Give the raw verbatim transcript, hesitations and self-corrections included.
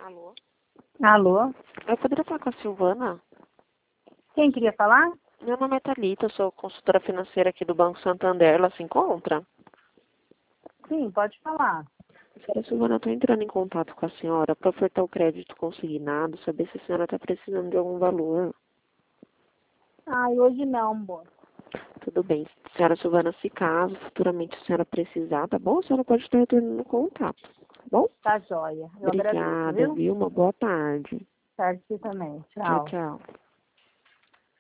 Alô? Alô? Eu poderia falar com a Silvana? Quem queria falar? Meu nome é Thalita, eu sou consultora financeira aqui do Banco Santander. Ela se encontra? Sim, pode falar. Senhora Silvana, eu estou entrando em contato com a senhora para ofertar o crédito consignado, saber se a senhora está precisando de algum valor. Ai, hoje não, amor. Tudo bem. Senhora Silvana, se caso futuramente a senhora precisar, tá bom? A senhora pode estar retornando o contato, tá bom? Tá joia. Eu agradeço, Obrigada, viu? viu? Uma boa tarde. Certo, você também. Tchau, Tchau. tchau.